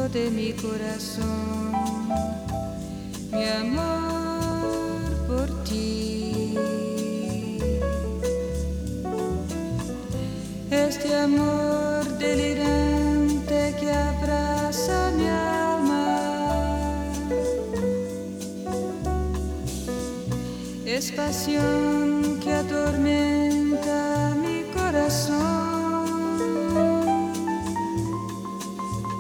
de mi corazón, mi amor por ti. Este amor delirante que abraza mi alma es pasión que atormenta mi corazón.